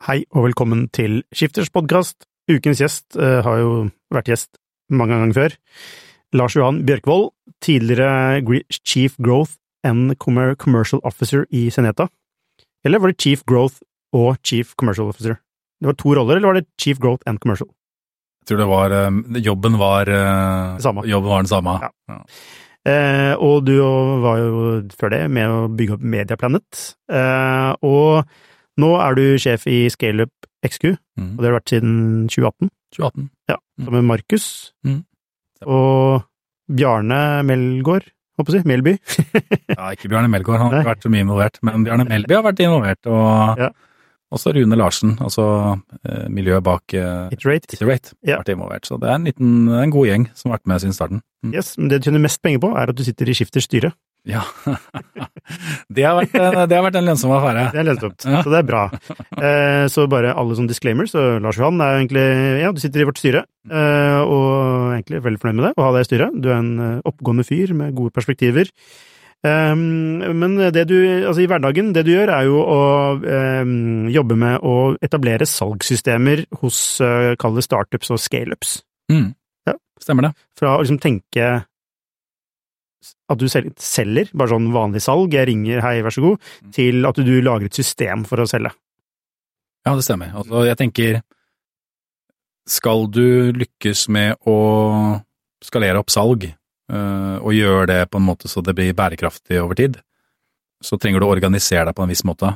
Hei og velkommen til Skifters podcast. Ukens gjest har jo vært gjest mange ganger før. Lars Johan Bjørkvold, tidligere Chief Growth and Commercial Officer i Zeneta. Eller var det Chief Growth og Chief Commercial Officer? Det var to roller, eller var det Chief Growth and Commercial? Jeg tror det var, jobben var den samme. Ja. Og du var jo før det med å bygge opp Media Planet, og nå er du sjef i Scaleup XQ, og det har vært siden 2018. 2018. Ja, sammen med Markus, og Bjarne Melgaard, håper jeg, Melby. Ja, ikke Bjarne Melgaard, han har ikke vært så mye involvert, men Bjarne Melby har vært involvert, og også Rune Larsen, altså miljøet bak Iterate, har vært involvert. Så det er en god gjeng som har vært med siden starten. Yes, men det du tjener mest penger på er at du sitter i Skifters styre. Ja, det har vært en lønnsom affære. Det er lønnsomt, så det er bra. Så bare alle sånne disclaimers, så Lars Johan er egentlig, du sitter i vårt styre, og egentlig veldig fornøyd med det, å ha deg i styret. Du er en oppgående fyr med gode perspektiver. Men det i hverdagen, det du gjør er jo å jobbe med å etablere salgssystemer hos, kall det startups og scale-ups. Ja, stemmer det. Fra å liksom tenke at du selger, bare sånn vanlig salg, jeg ringer, hei, vær så god, til at du lager et system for å selge. Ja, det stemmer. Altså, jeg tenker, skal du lykkes med å skalere opp salg, og gjøre det på en måte så det blir bærekraftig over tid, så trenger du å organisere deg på en viss måte.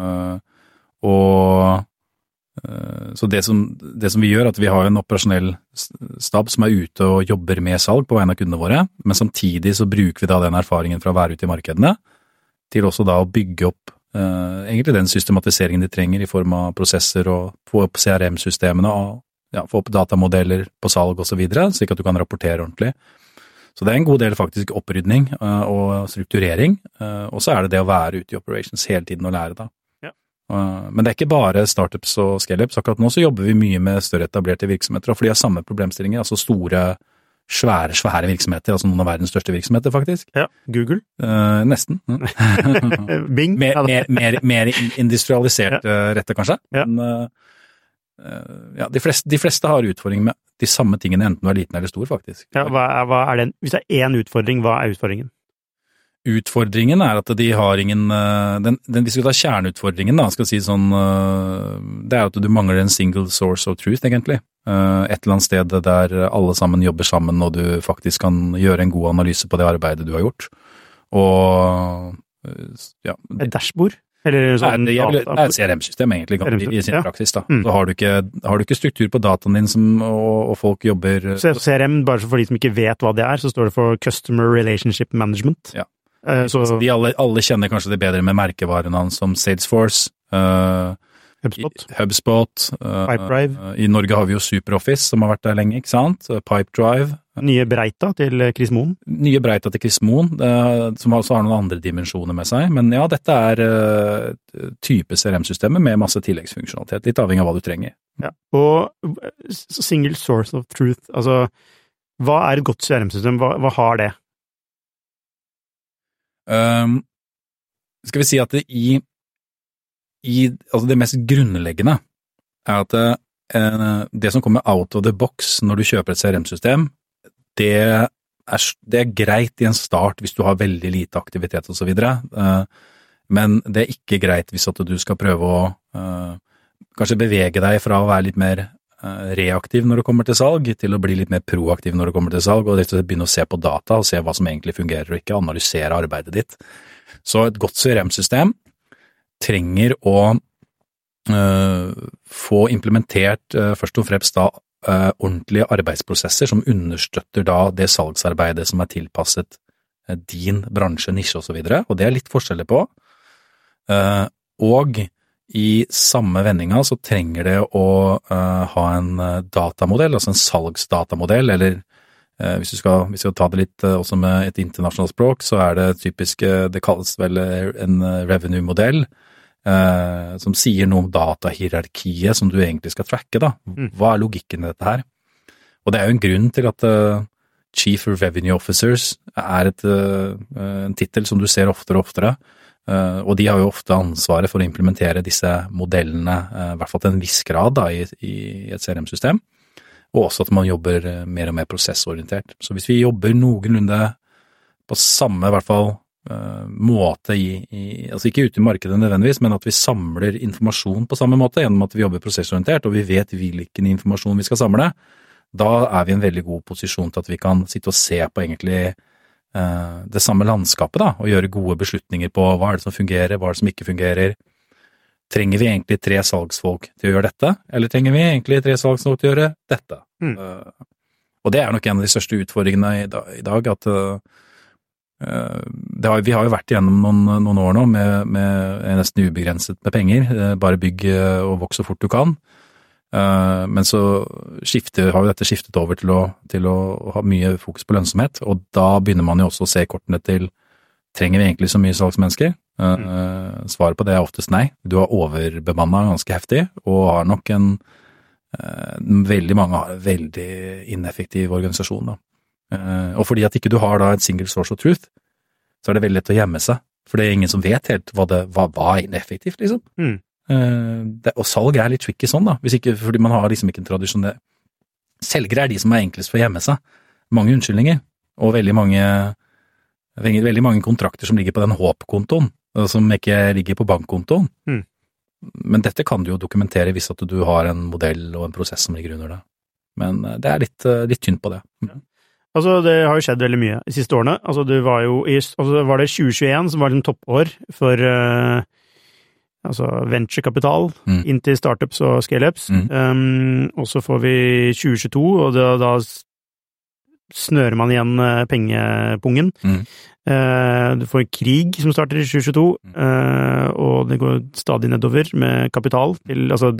Så det som vi gjør, at vi har en operasjonell stab som er ute og jobber med salg på vegne av kundene våre, men samtidig så bruker vi da den erfaringen fra å være ute i markedene til også da å bygge opp egentlig den systematiseringen de trenger i form av prosesser og få opp CRM-systemene og få opp datamodeller på salg og så videre, slik at du kan rapportere ordentlig. Så det er en god del faktisk opprydning og strukturering, og så er det det å være ute i operations hele tiden og lære da. Men det er ikke bare startups og scale-ups. Akkurat nå så jobber vi mye med større etablerte virksomheter, og for de har samme problemstillinger, altså store, svære virksomheter, altså noen av verdens største virksomheter faktisk. Ja, Google. Nesten. Bing. mer industrialisert rette kanskje. Ja. Men de fleste har utfordringer med de samme tingene, enten du er liten eller stor faktisk. Ja, hva er den? Hvis det er en utfordring, hva er utfordringen? Utfordringen er at de har ingen, hvis vi tar kjerneutfordringen da, skal si sånn, det er at du mangler en single source of truth egentlig. Et eller annet sted der alle sammen jobber sammen og du faktisk kan gjøre en god analyse på det arbeidet du har gjort. Og, Et dashbord? Eller sånn, det er et CRM-system egentlig i sin praksis da. Så har du ikke struktur på dataen din og folk jobber... CRM, bare for de som ikke vet hva det er, så står det for Customer Relationship Management. Ja. Så de alle kjenner kanskje det bedre med merkevarene som Salesforce, HubSpot, Pipedrive. I Norge har vi jo SuperOffice som har vært der lenge, ikke sant? Pipedrive. Nye Breita til Chris Moen. Nye Breita til Chris Moen, som også har noen andre dimensjoner med seg. Men ja, dette er type CRM-systemer med masse tilleggsfunksjonalitet, litt avhengig av hva du trenger. Ja, og single source of truth, altså, hva er et godt CRM-system? Hva har det? Skal vi si at altså det mest grunnleggende er at det som kommer out of the box når du kjøper et CRM-system, det er greit i en start hvis du har veldig lite aktivitet og så videre, men det er ikke greit hvis at du skal prøve å kanskje bevege deg fra å være litt mer reaktiv når det kommer til salg, til å bli litt mer proaktiv når det kommer til salg, og rett og slett begynne å se på data og se hva som egentlig fungerer og ikke, analysere arbeidet ditt. Så et godt CRM-system trenger å få implementert først og fremst da ordentlige arbeidsprosesser som understøtter da det salgsarbeidet som er tilpasset din bransje, nisje og så videre, og det er litt forskjellig på. Og i samme vendinga så trenger det å ha en datamodell, altså en salgsdatamodell, eller hvis vi skal ta det litt også med et internasjonalt språk, så er det typisk, det kalles vel en revenue-modell, som sier noe om datahierarkiet som du egentlig skal tracke da. Hva er logikken i dette her? Og det er jo en grunn til at Chief Revenue Officers er en titel som du ser oftere og oftere, Og de har jo ofte ansvaret for å implementere disse modellene, i hvert fall til en viss grad da, i et CRM-system, og også at man jobber mer og mer prosessorientert. Så hvis vi jobber noenlunde på samme, i hvert fall, måte altså ikke ute i markedet nødvendigvis, men at vi samler informasjon på samme måte, gjennom at vi jobber prosessorientert, og vi vet hvilken informasjon vi skal samle, da vi i en veldig god posisjon til at vi kan sitte og se på egentlig det samme landskapet da, og gjøre gode beslutninger på hva det som fungerer, hva det som ikke fungerer. Trenger vi egentlig 3 salgsfolk til å gjøre dette, eller trenger vi egentlig 3 salgsfolk til å gjøre dette? Og det nok en av de største utfordringene i dag, at vi har jo vært igjennom noen år nå med nesten ubegrenset med penger, bare bygg og voks så fort du kan, men så har jo dette skiftet over til å ha mye fokus på lønnsomhet, og da begynner man jo også å se kortene til, trenger vi egentlig så mye salgsmennesker? Svaret på det oftest nei. Du har overbemannet ganske heftig, og har nok veldig mange har en veldig ineffektiv organisasjon da. Og fordi at ikke du har da et single source of truth, så det veldig lett å gjemme seg, for det ingen som vet helt hva ineffektivt, liksom. Og salg litt tricky sånn da, fordi man har liksom ikke en tradisjonell. Selgere de som enklest for å gjemme seg. Mange unnskyldninger, og veldig mange kontrakter som ligger på den håp-kontoen, som ikke ligger på bankkontoen. Men dette kan du jo dokumentere hvis at du har en modell og en prosess som ligger under det. Men det litt tynt på det. Altså, det har jo skjedd veldig mye de siste årene. Altså, det var jo var det 2021 som var en toppår for venturekapital inn til startups og scale-ups. Og så får vi 2022, og da snører man igjen pengepungen. Du får en krig som starter i 2022, og det går stadig nedover med kapital. Altså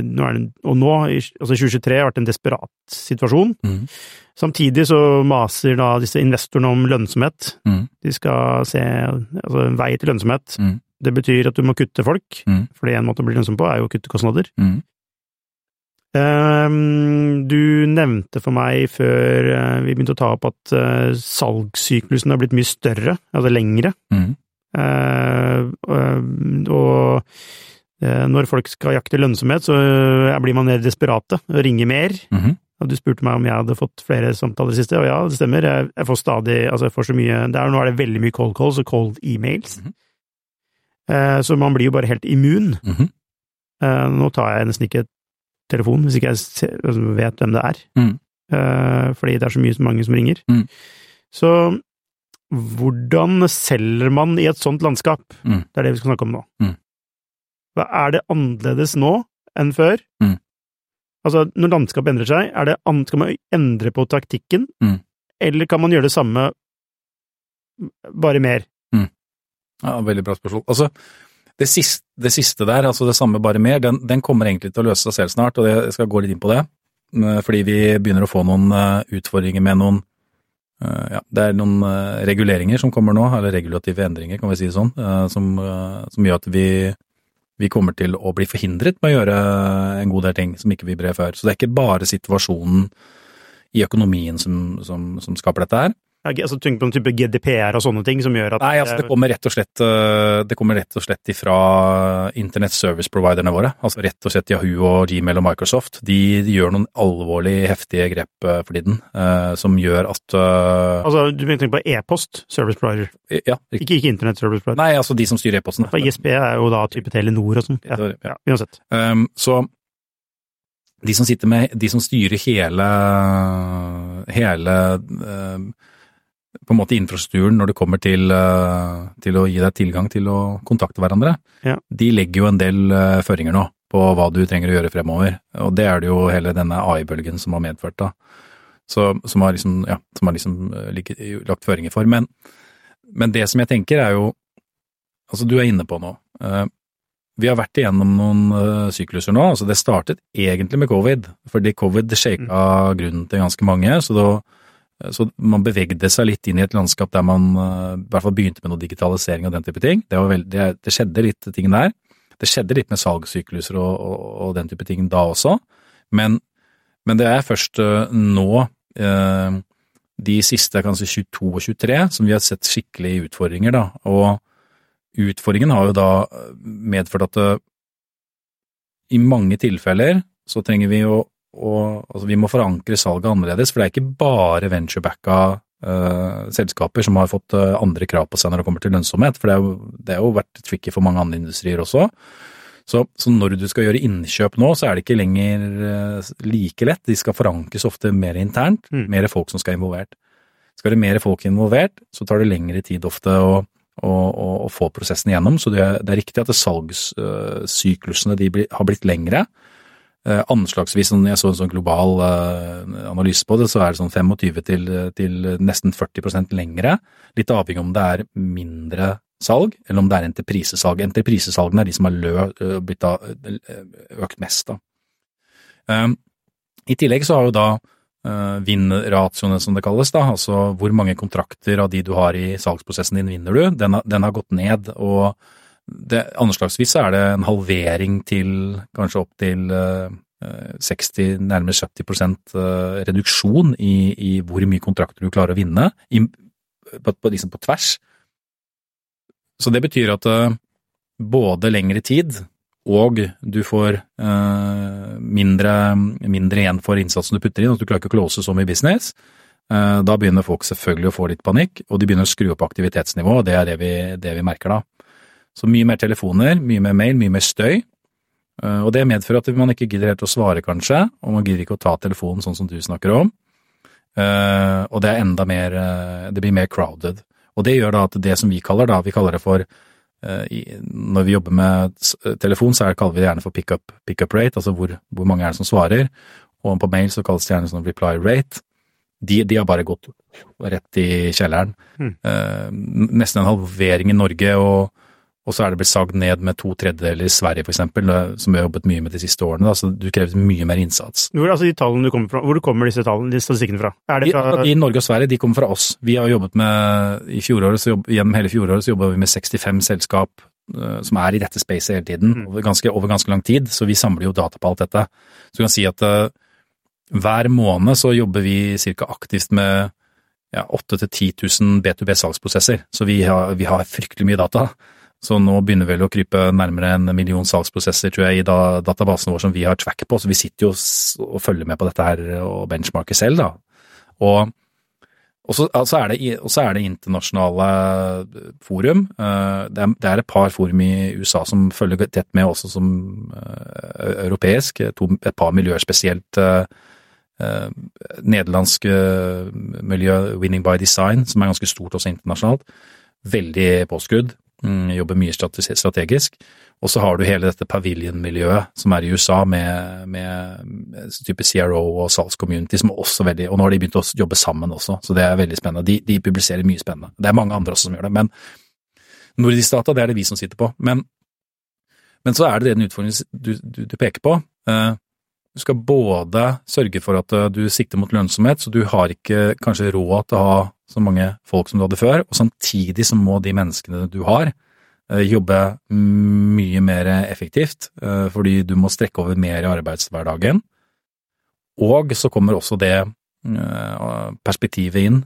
2023 har vært en desperat situasjon. Samtidig så maser da disse investorene om lønnsomhet. De skal se en vei til lønnsomhet. Det betyr at du må kutte folk, fordi en måte å bli lønnsom på jo å kutte kostnader. Du nevnte for meg før vi begynte å ta opp at salgssyklusen har blitt mye større, altså lengre. Og når folk skal jakte lønnsomhet, så blir man mer desperate og ringer mer. Og du spurte meg om jeg hadde fått flere samtaler siste, og ja, det stemmer. Jeg får stadig, jeg får så mye, nå det veldig mye cold calls og cold e-mails. Så man blir jo bare helt immun. Nå tar jeg nesten ikke telefon, hvis ikke jeg vet hvem det fordi det så mange som ringer. Så hvordan selger man i et sånt landskap? Det det vi skal snakke om nå. Hva det annerledes nå enn før? Altså, når landskapet endrer seg, skal man endre på taktikken, eller kan man gjøre det samme, bare mer? Ja, veldig bra spørsmål. Altså, det siste der, altså det samme bare mer, den kommer egentlig til å løse seg selv snart, og jeg skal gå litt inn på det, fordi vi begynner å få noen utfordringer med noen, det noen reguleringer som kommer nå, eller regulative endringer, kan vi si det sånn, som gjør at vi kommer til å bli forhindret med å gjøre en god del ting som ikke vi ble før. Så det ikke bare situasjonen i økonomien som skaper dette her. Altså tenk på en type GDPR og sånne ting som gjør at... Nei, altså det kommer rett og slett ifra internet service providerne våre, altså rett og slett Yahoo og Gmail og Microsoft. De gjør noen alvorlig heftige grep for tiden, som gjør at... Altså du tenker på e-post service provider? Ja. Ikke internet service provider? Nei, altså de som styrer e-posten. For ISP jo da type Telenor og sånn. Ja, uansett. Så de som styrer hele på en måte infrastrukturen når det kommer til å gi deg tilgang til å kontakte hverandre, de legger jo en del føringer nå på hva du trenger å gjøre fremover, og det det jo hele denne AI-bølgen som har medført da, som har lagt føringer for, men det som jeg tenker jo, altså du inne på nå, vi har vært igjennom noen sykluser nå, altså det startet egentlig med covid, fordi covid shaket grunnen til ganske mange, så man bevegde seg litt inn i et landskap der man i hvert fall begynte med noe digitalisering og den type ting. Det skjedde litt ting der. Det skjedde litt med salgssykluser og den type ting da også. Men det først nå, de siste kanskje 22 og 23, som vi har sett skikkelige utfordringer da. Og Utfordringen har jo da medført at i mange tilfeller så trenger vi altså vi må forankre salget annerledes, for det ikke bare venture-backa selskaper som har fått andre krav på seg når det kommer til lønnsomhet, for det har jo vært tricky for mange andre industrier også. Så når du skal gjøre innkjøp nå, så det ikke lenger like lett. De skal forankres ofte mer internt, mer folk som skal involvert. Skal det mer folk involvert, så tar det lengre tid ofte å få prosessen igjennom, så det riktig at salgssyklusene har blitt lengre. Anslagsvis, når jeg så en sånn global analyse på det, så det sånn 25 til nesten 40% lengre, litt avhengig om det mindre salg, eller om det entreprisesalg. Entreprisesalgene de som har blitt økt mest. I tillegg så har jo da vinn-ratioene som det kalles, da, altså hvor mange kontrakter av de du har i salgsprosessen din vinner du, den har gått ned, og anslagsvis så det en halvering til kanskje opp til 60, nærmere 70% reduksjon i hvor mye kontrakter du klarer å vinne, liksom på tvers. Så det betyr at både lengre tid og du får mindre igjen for innsatsen du putter inn, at du klarer ikke å close så mye business. Da begynner folk selvfølgelig å få litt panikk, og de begynner å skru opp aktivitetsnivå, og det det vi merker da. Så mye mer telefoner, mye mer mail, mye mer støy, og det medfører at man ikke gidder helt å svare kanskje, og man gidder ikke å ta telefonen sånn som du snakker om, og det enda mer, det blir mer crowded. Og det gjør da at det som vi kaller det for, når vi jobber med telefon, så kaller vi det gjerne for pick-up rate, altså hvor mange det som svarer, og på mail så kalles det gjerne sånn reply rate. De har bare gått rett i kjelleren. Nesten en halvering i Norge, og så det blitt sagd ned med 2/3 i Sverige for eksempel, som vi har jobbet mye med de siste årene, da, så du krever mye mer innsats. Altså de tallene du kommer fra, hvor kommer disse tallene, de statistikkene fra? Det fra? I Norge og Sverige, de kommer fra oss. Vi har jobbet med, gjennom hele fjoråret så jobber vi med 65 selskap som i dette spacet hele tiden, over ganske lang tid, så vi samler jo data på alt dette. Så du kan si at hver måned så jobber vi cirka aktivt med 8 til 10 000 B2B-salgsprosesser, så vi har fryktelig mye data. Så nå begynner vi vel å krype nærmere 1 million salgsprosesser, tror jeg, i databasen vår som vi har tracket på, så vi sitter jo og følger med på dette her og benchmarker selv, da. Og så det internasjonale forum. Det et par forum i USA som følger tett med også som europeisk, et par miljøer spesielt nederlandsk miljø Winning by Design, som ganske stort også internasjonalt, veldig påskrudd. Jobber mye strategisk, og så har du hele dette pavilion-miljøet som i USA med type CRO og salgscommunity som også veldig, og nå har de begynt å jobbe sammen også, så det veldig spennende. De publiserer mye spennende. Det mange andre også som gjør det, men Nordisk Data, det det vi som sitter på. Men så det den utfordringen du peker på. Du skal både sørge for at du sikter mot lønnsomhet, så du har ikke kanskje råd til å ha så mange folk som du hadde før, og samtidig så må de menneskene du har jobbe mye mer effektivt, fordi du må strekke over mer i arbeidshverdagen. Og så kommer også det perspektivet inn,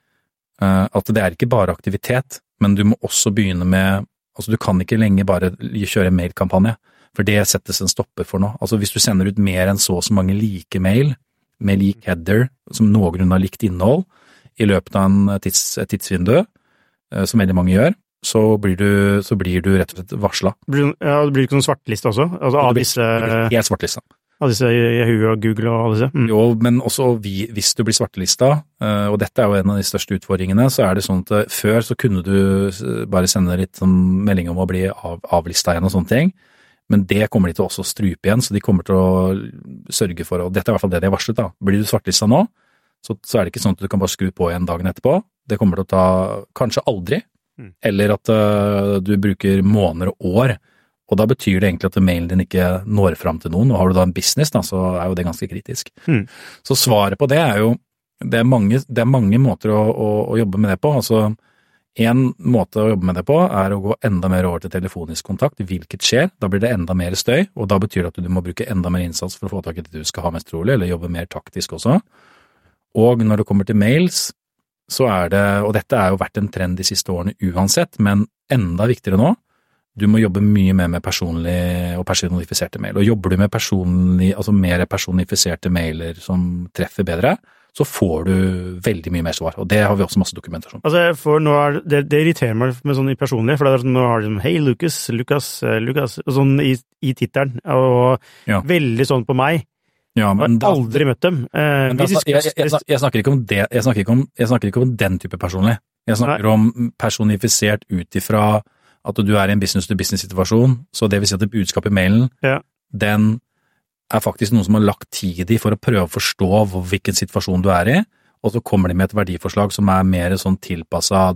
at det ikke bare aktivitet, men du må også begynne med, altså du kan ikke lenger bare kjøre en mailkampanje, for det settes en stopper for nå. Altså hvis du sender ut mer enn så mange like mail, med lik header, som noengrunn har likt innhold, i løpet av et tidsvindu, som veldig mange gjør, så blir du rett og slett varslet. Ja, det blir ikke noen svartliste også? Altså av disse... Helt svartlista. Av disse Yahoo og Google og alle disse? Jo, men også hvis du blir svartelista, og dette jo en av de største utfordringene, så det sånn at før så kunne du bare sende litt sånn melding om å bli avlista igjen og sånne ting, men det kommer de til også å strupe igjen, så de kommer til å sørge for, og dette i hvert fall det de har varslet da. Blir du svartlista nå, så det ikke sånn at du kan bare skru på igjen dagen etterpå. Det kommer til å ta kanskje aldri, eller at du bruker måneder og år, og da betyr det egentlig at mailen din ikke når fram til noen, og har du da en business da, så jo det ganske kritisk. Så svaret på det jo, det mange måter å jobbe med det på, altså en måte å jobbe med det på å gå enda mer over til telefonisk kontakt, hvilket skjer, da blir det enda mer støy, og da betyr det at du må bruke enda mer innsats for å få tak i det du skal ha mest trolig, eller jobbe mer taktisk også. Og når det kommer til mails, så det, og dette jo vært en trend de siste årene uansett, men enda viktigere nå, du må jobbe mye mer med personlig og personifiserte mail, og jobber du med mer personifiserte mailer som treffer bedre, så får du veldig mye mer svar, og det har vi også masse dokumentasjon. Altså, det irriterer meg med sånn i personlig, for sånn, nå har de sånn, hei Lukas, og sånn i tittelen, og veldig sånn på meg. Ja, men jeg har aldri møtt dem. Jeg snakker ikke om det, jeg snakker ikke om den type personlig. Jeg snakker om personifisert ut ifra at du i en business-to-business-situasjon, så det vil si at det budskapet i mailen, den faktisk noen som har lagt tid i for å prøve å forstå hvilken situasjon du i, og så kommer de med et verdiforslag som mer sånn tilpasset.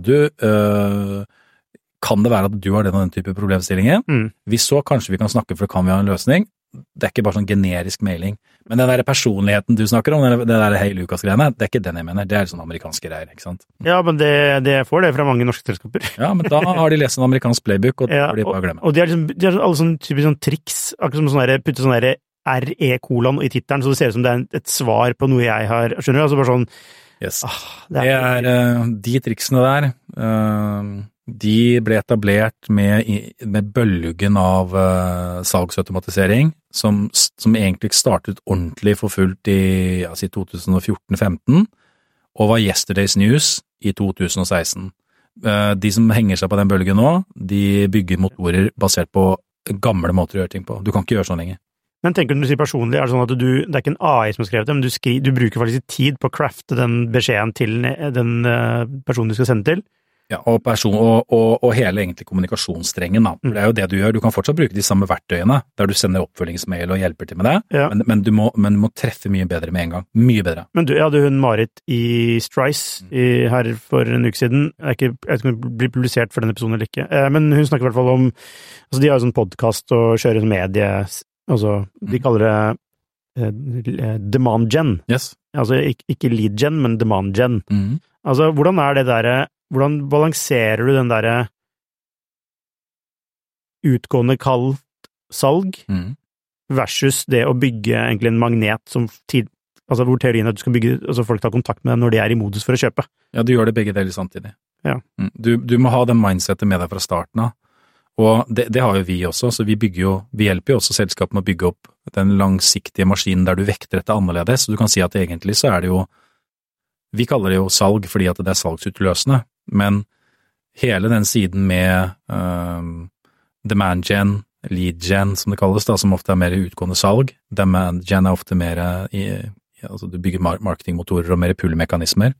Kan det være at du har den type problemstillinger? Hvis så, kanskje vi kan snakke, for kan vi ha en løsning. Det ikke bare sånn generisk mailing. Men den der personligheten du snakker om, det der hei Lukas-greiene, det ikke den jeg mener. Det sånn amerikanske greier, ikke sant? Ja, men det får det fra mange norske selskaper. Ja, men da har de lest en amerikansk playbook, og det blir bare å glemme. Og de har alle sånne typiske sånn triks, akkurat som sånn putte sånn RE-kolon i tittelen, så det ser ut som det et svar på noe jeg har, skjønner du? Altså bare sånn... Yes. De triksene der, de ble etablert med bølgen av salgsautomatisering, som egentlig startet ordentlig for fullt i 2014-15, og var Yesterday's News i 2016. De som henger seg på den bølgen nå, de bygger motorer basert på gamle måter å gjøre ting på. Du kan ikke gjøre sånn lenger. Men tenker du, når du sier personlig, det sånn at det ikke en AI som har skrevet det, men du bruker faktisk tid på å crafte den beskjeden til den personen du skal sende til? Ja, og hele egentlig kommunikasjonsstrengen da. Det jo det du gjør. Du kan fortsatt bruke de samme verktøyene, der du sender oppfølgingsmail og hjelper til med det, men du må treffe mye bedre med en gang. Mye bedre. Men jeg hadde hun Marit i Strice her for en uke siden. Jeg vet ikke om det blir publisert for denne episoden eller ikke, men hun snakker i hvert fall om, altså de har jo sånn podcast og kjører sånn medie, altså, de kaller det demand gen. Yes. Altså, ikke lead gen, men demand gen. Altså, hvordan det der, hvordan balanserer du den der utgående kaldt salg versus det å bygge egentlig en magnet som altså hvor teorien at du skal bygge, altså folk tar kontakt med deg når de i modus for å kjøpe? Ja, du gjør det begge deler samtidig. Ja. Du må ha den mindsetet med deg fra starten av. Og det har jo vi også, så vi hjelper jo også selskapet med å bygge opp den langsiktige maskinen der du vekter dette annerledes, så du kan si at egentlig så det jo, vi kaller det jo salg fordi at det salgsutløsende, men hele den siden med demand gen, lead gen som det kalles da, som ofte mer utgående salg, demand gen ofte mer altså du bygger marketingmotorer og mer pull-mekanismer,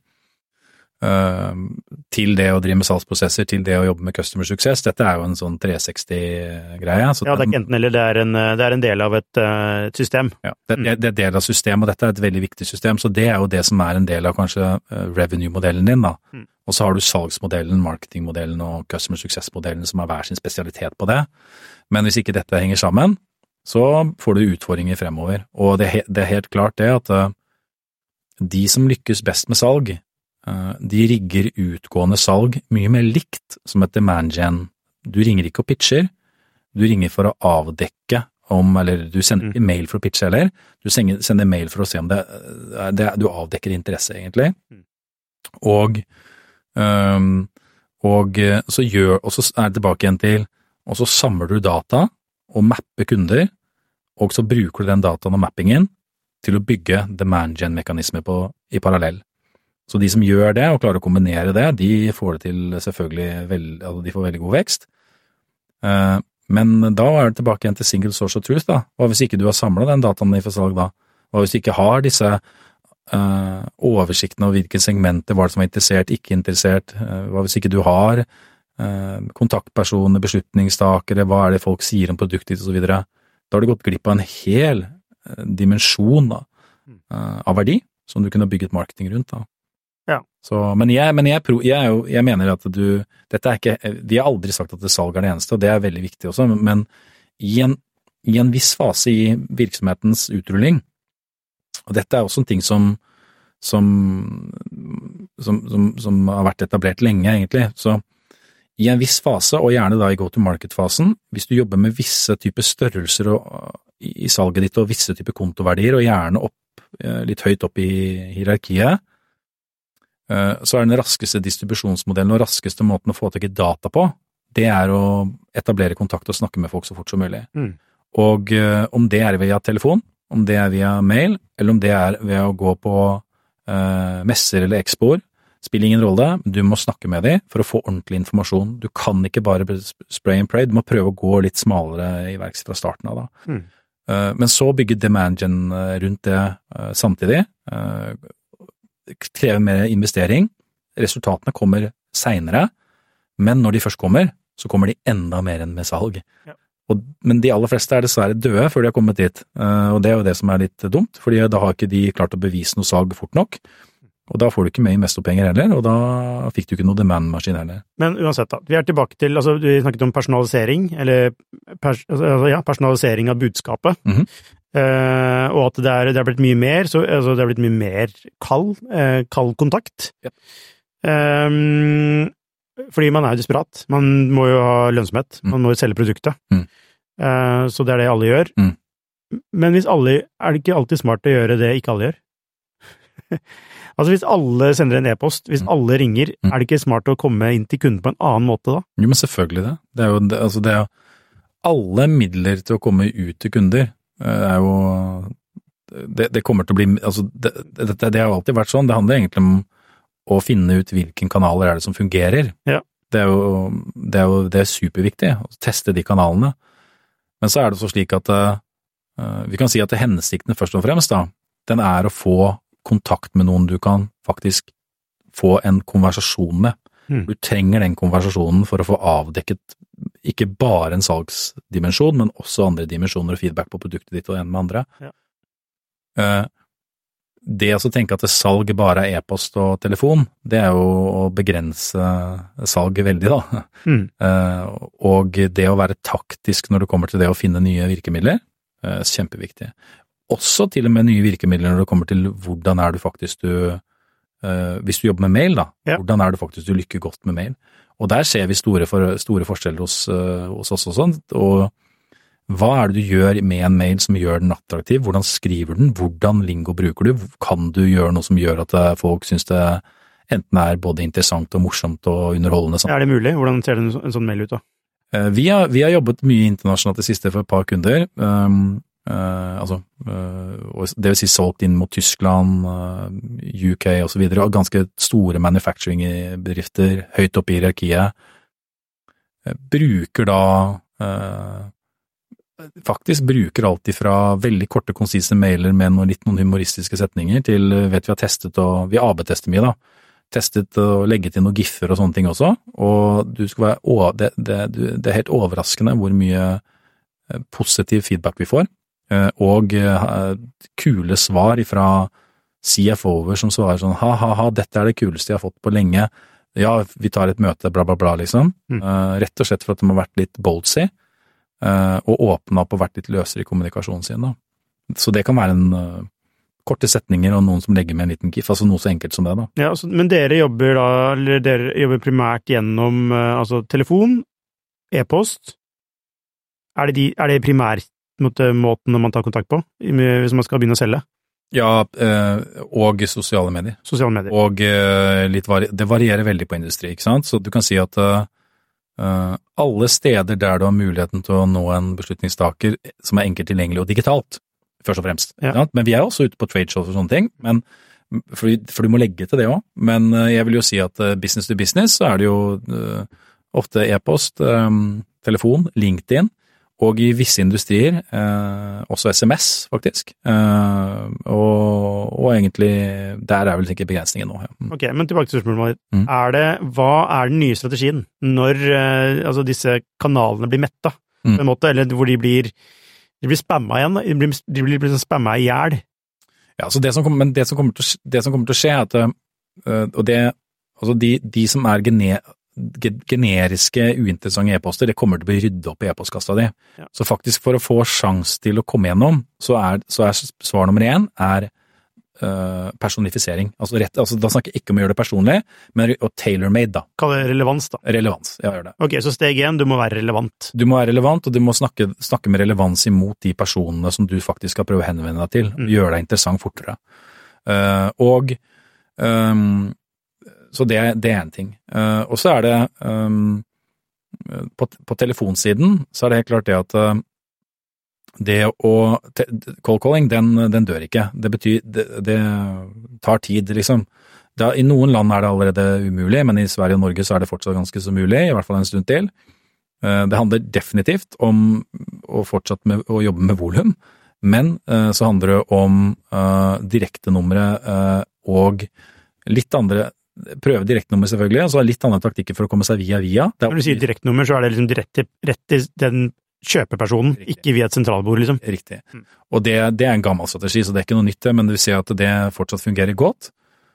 til det å drive med salgsprosesser, til det å jobbe med customer success. Dette jo en sånn 360-greie. Ja, det ikke enten eller, det en del av et system. Ja, det del av system, og dette et veldig viktig system, så det jo det som en del av kanskje revenue-modellen din da. Og så har du salgsmodellen, marketingmodellen og customer success-modellen som hver sin spesialitet på det. Men hvis ikke dette henger sammen, så får du utfordringer fremover. Og det helt klart det at de som lykkes best med salg, de rigger utgående salg mye mer likt som et demand gen. Du ringer ikke og pitcher, du ringer for å avdekke eller du sender ikke mail for å pitche heller, du sender mail for å se om du avdekker interesse egentlig. Og så det tilbake igjen til, og så samler du data og mapper kunder, og så bruker du den dataen og mappingen til å bygge demand gen-mekanismer i parallell. Så de som gjør det og klarer å kombinere det, de får det til selvfølgelig de får veldig god vekst. Men da det tilbake igjen til single source of truth da. Hva hvis ikke du har samlet den dataen for salg da? Hva hvis du ikke har disse oversiktene av hvilke segmenter var det som var interessert, ikke interessert? Hva hvis ikke du har kontaktpersoner, beslutningstakere, hva det folk sier om produktet og så videre? Da har du gått glipp av en hel dimensjon da, av verdi som du kunne bygget marketing rundt da. Ja. Så, men jeg mener at dette ikke, vi har aldri sagt at det salg det eneste, og det veldig viktig også, men i en viss fase i virksomhetens utrulling, og dette også en ting som har vært etablert lenge egentlig, så i en viss fase, og gjerne da i go-to-market-fasen, hvis du jobber med visse typer størrelser i salget ditt, og visse typer kontoverdier, og gjerne litt høyt opp i hierarkiet, så den raskeste distribusjonsmodellen og raskeste måten å få tak i data på, det å etablere kontakt og snakke med folk så fort som mulig. Og om det via telefon, om det via mail, eller om det ved å gå på messer eller expoer, spiller ingen rolle, du må snakke med dem for å få ordentlig informasjon. Du kan ikke bare spray and pray, du må prøve å gå litt smalere i verks fra starten av da. Men så bygge demand gen rundt det samtidig, krever mer investering, resultatene kommer senere, men når de først kommer, så kommer de enda mer enn med salg. Ja. Men de aller fleste dessverre døde før de har kommet dit, og det jo det som litt dumt, fordi da har ikke de klart å bevise noe salg fort nok, og da får du ikke med investorpenger heller, og da fikk du ikke noe demand-maskin heller. Men uansett da, vi tilbake til, altså vi snakket om personalisering, eller personalisering av budskapet, og at det blitt mye mer, så altså, det blitt mye mer kald kontakt. Ja. Fordi man jo desperat, man må jo ha lønnsomhet, man må jo selge produktet, så det det alle gjør. Men hvis alle, det ikke alltid smart å gjøre det ikke alle gjør? Altså hvis alle sender en e-post, hvis alle ringer, det ikke smart å komme inn til kunden på en annen måte da? Jo, men selvfølgelig det. Det jo alle midler til å komme ut til kunder, jo, det kommer til å bli, altså det har alltid vært sånn, det handler egentlig om å finne ut hvilken kanaler det som fungerer. Ja. Det er superviktig, å teste de kanalene. Men så det så slik at vi kan si at hensikten først og fremst da, den å få kontakt med noen du kan faktisk få en konversasjon med. Du trenger den konversasjonen for å få avdekket ikke bare en salgsdimensjon, men også andre dimensjoner og feedback på produktet ditt og en med andre. Ja. Det å tenke at salg bare e-post og telefon, det jo å begrense salget veldig da. Og det å være taktisk når det kommer til det å finne nye virkemidler, kjempeviktig. Også til og med nye virkemidler når det kommer til hvordan du faktisk hvis du jobber med mail da, hvordan det faktisk du lykker godt med mail. Og der ser vi store forskjeller hos oss og sånt, og hva det du gjør med en mail som gjør den attraktiv? Hvordan skriver den? Hvordan lingo bruker du? Kan du gjøre noe som gjør at folk synes det enten både interessant og morsomt og underholdende? Sånn? Det mulig? Hvordan ser en sånn mail ut da? Vi har jobbet mye internasjonalt det siste for et par kunder, det vil si solgt inn mot Tyskland, UK og så videre, og ganske store manufacturing-bedrifter, høyt oppe i hierarkiet, bruker alt fra veldig korte, konsise mailer med noen humoristiske setninger til, vet vi har testet, og vi AB-tester mye da, testet og legget inn noen giffer og sånne ting også, og du skal være, det helt overraskende hvor mye positiv feedback vi får, og kule svar fra CFO-er som svarer sånn, dette det kuleste jeg har fått på lenge, ja, vi tar et møte, bla bla bla liksom, rett og slett for at de har vært litt boldsy, og åpnet opp og vært litt løsere i kommunikasjonen sin da. Så det kan være en korte setninger og noen som legger med en liten gif, altså noe så enkelt som det da. Ja, men dere jobber da, eller dere jobber primært gjennom altså telefon, e-post, det primært måten man tar kontakt på, hvis man skal begynne å selge? Ja, og sosiale medier. Sosiale medier. Og det varierer veldig på industri, ikke sant? Så du kan si at alle steder der du har muligheten til å nå en beslutningstaker som enkelt tilgjengelig og digitalt, først og fremst. Ja. Men vi også ute på trade shows og sånne ting, men, for du må legge til det også. Men jeg vil jo si at business to business, så det jo ofte e-post, telefon, LinkedIn, og i visse industrier, også SMS faktisk, og egentlig, der vel ikke begrensningen nå. Ja. Ok, men tilbake til spørsmålet. Hva den nye strategien når altså disse kanalene blir mettet, på en måte, eller hvor de blir spammet igjen, de blir spammet i hjel? Ja, så det som kommer til å skje at, og det, altså de som generiske, uinteressante e-poster, det kommer til å bli ryddet opp i e-postkassa di. Ja. Så faktisk for å få sjans til å komme gjennom, så svar nummer 1 personifisering. Altså da snakker jeg ikke om å gjøre det personlig, men tailor-made da. Kall det relevans da? Relevans, ja, gjør det. Ok, så steg 1, du må være relevant. Du må være relevant, og du må snakke med relevans imot de personene som du faktisk skal prøve å henvende deg til. Gjøre deg interessant fortere. Så det er en ting. Og så er det på telefonsiden så er det helt klart det at cold calling, den dør ikke. Det betyr, det tar tid, liksom. I noen land er det allerede umulig, men i Sverige og Norge så er det fortsatt ganske så mulig, i hvert fall en stund til. Det handler definitivt om å fortsette med å jobbe med volum, men så handler det om direktenumre og litt andre, prøve direktenummer selvfølgelig, og så litt andre taktikker for å komme seg via. Når du sier direktenummer, så er det liksom rett til den kjøpepersonen, ikke via et sentralbord, liksom. Riktig. Og det er en gammel strategi, så det er ikke noe nytt, men du vil se at det fortsatt fungerer godt.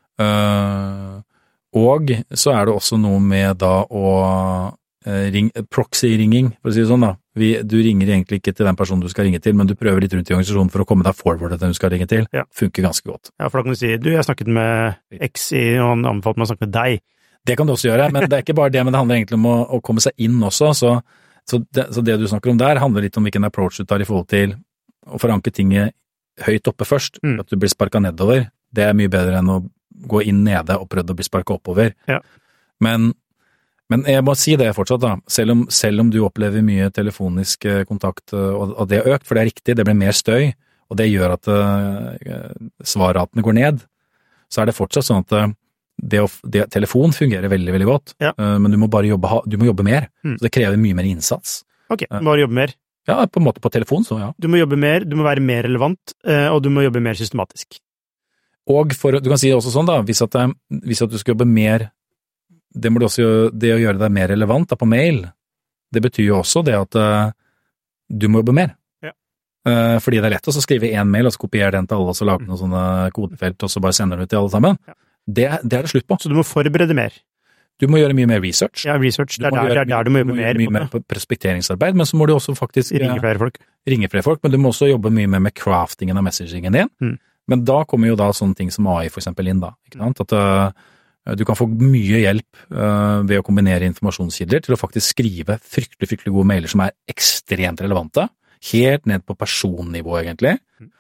Og så er det også noe med da å proxy-ringing, for å si det sånn da. Du ringer egentlig ikke til den personen du skal ringe til, men du prøver litt rundt i organisasjonen for å komme deg forward til den du skal ringe til. Ja. Funker ganske godt. Ja, for da kan du si, jeg har snakket med X og han anbefalte meg å snakke med deg. Det kan du også gjøre, men det er ikke bare det, men det handler egentlig om å komme seg inn også, så det du snakker om der handler litt om hvilken approach du tar i forhold til å forankre tinget høyt oppe først, at du blir sparket nedover. Det er mye bedre enn å gå inn nede og prøve å bli sparket oppover. Ja. Men jeg må si det fortsatt da, selv om du opplever mye telefonisk kontakt, og det er økt, for det er riktig, det blir mer støy, og det gjør at svarratene går ned, så er det fortsatt sånn at telefon fungerer veldig, veldig godt, men du må jobbe mer, så det krever mye mer innsats. Ok, bare jobbe mer. Ja, på en måte på telefon, så ja. Du må jobbe mer, du må være mer relevant, og du må jobbe mer systematisk. Og du kan si det også sånn da, hvis at du skal jobbe mer, det å gjøre deg mer relevant da, på mail, det betyr jo også det at du må jobbe mer. Ja. Fordi det er lett å skrive en mail, og så kopiere den til alle, og så lage noen sånne kodefelt, og så bare sende den ut til alle sammen. Ja. Det er det slutt på. Så du må forberede mer. Du må gjøre mye mer research. Ja, research. Det er der du må jobbe mer. Mye mer på prospekteringsarbeid, men så må du også faktisk ringe flere folk, men du må også jobbe mye mer med craftingen av messagingen din. Men da kommer jo da sånne ting som AI for eksempel inn da, ikke sant? At du kan få mye hjelp ved å kombinere informasjonskilder til å faktisk skrive fryktelig gode mailer som er ekstremt relevante, helt ned på personnivå egentlig.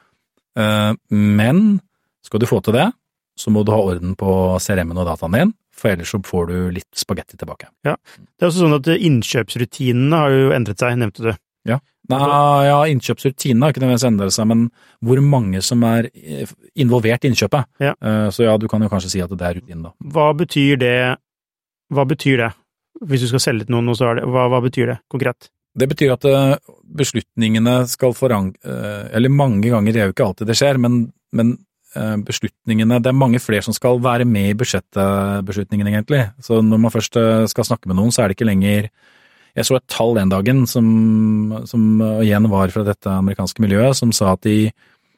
Men skal du få til det, så må du ha orden på CRM-en og dataen din, for ellers så får du litt spagetti tilbake. Ja, det er også sånn at innkjøpsrutinene har jo endret seg, nevnte du. Ja, innkjøpsrutinene har ikke nødvendigvis endret seg, men hvor mange som er involvert i innkjøpet. Ja. Så ja, du kan jo kanskje si at det er rutinen da. Hva betyr det? Hvis du skal selge til noen, så er det, hva betyr det konkret? Det betyr at beslutningene skal eller mange ganger, det er jo ikke alltid det skjer, men beslutningene, det er mange flere som skal være med i budsjettbeslutningen egentlig. Så når man først skal snakke med noen, så er det ikke lenger. Jeg så et tall den dagen som igjen var fra dette amerikanske miljøet, som sa at i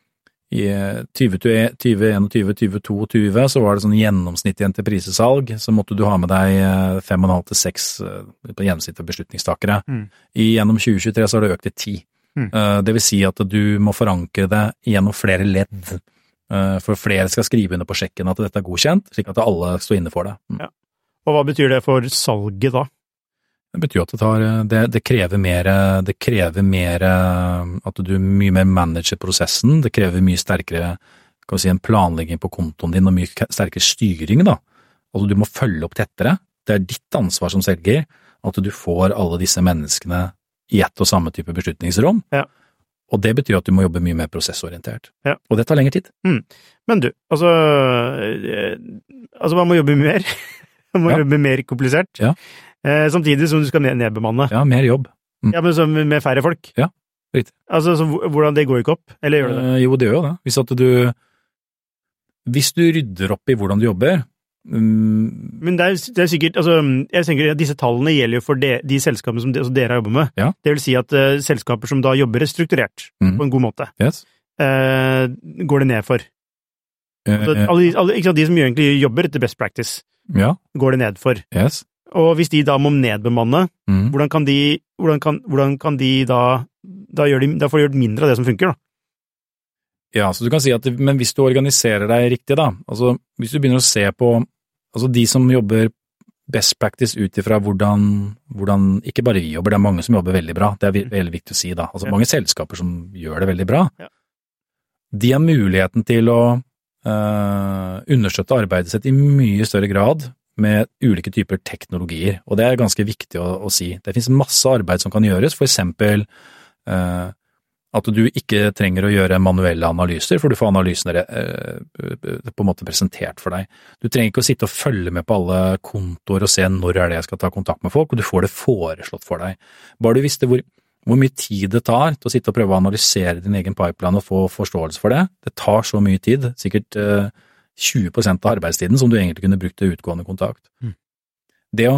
2021, 2022 så var det sånn gjennomsnittlig entreprisesalg, så måtte du ha med deg 5,5 til 6 på gjennomsnitt av beslutningstakere. Gjennom 2023 så har det økt til 10. Det vil si at du må forankre det gjennom flere ledd, for flere skal skrive under på sjekken at dette er godkjent, slik at alle står inne for det. Ja. Og hva betyr det for salget da? Det betyr at det krever mer at du mye mer manager prosessen, det krever mye sterkere, kan vi si, en planlegging på kontoen din, og mye sterkere styring da. Altså du må følge opp tettere, det er ditt ansvar som selger, at du får alle disse menneskene i ett og samme type beslutningsrom. Ja. Og det betyr at du må jobbe mye mer prosessorientert. Ja. Og det tar lengre tid. Men du, altså man må jobbe mer. Man må jobbe mer komplisert. Ja. Samtidig som du skal nedbemanne. Ja, mer jobb. Ja, men med færre folk. Ja, riktig. Altså, hvordan det går ikke opp? Eller gjør det det? Jo, det gjør jo det. Hvis du rydder opp i hvordan du jobber. Men det er sikkert, altså, jeg tenker at disse tallene gjelder jo for de selskapene som dere har jobbet med. Ja. Det vil si at selskaper som da jobber strukturert på en god måte, går det ned for. Ikke sant, de som egentlig jobber etter best practice, går det ned for. Yes. Og hvis de da må nedbemanne, hvordan kan de da får de gjort mindre av det som funker da? Ja, så du kan si at, men hvis du organiserer deg riktig da, altså hvis du begynner å se på, altså de som jobber best practice ut ifra hvordan, ikke bare vi jobber, det er mange som jobber veldig bra, det er veldig viktig å si da, altså mange selskaper som gjør det veldig bra, de har muligheten til å understøtte arbeidet sitt i mye større grad med ulike typer teknologier, og det ganske viktig å si. Det finnes masse arbeid som kan gjøres, for eksempel at du ikke trenger å gjøre manuelle analyser, for du får analysene på en måte presentert for deg. Du trenger ikke å sitte og følge med på alle kontoer og se når det jeg skal ta kontakt med folk, og du får det foreslått for deg. Bare du visste hvor mye tid det tar til å sitte og prøve å analysere din egen pipeline og få forståelse for det. Det tar så mye tid, sikkert 20% av arbeidstiden som du egentlig kunne brukt til utgående kontakt. Det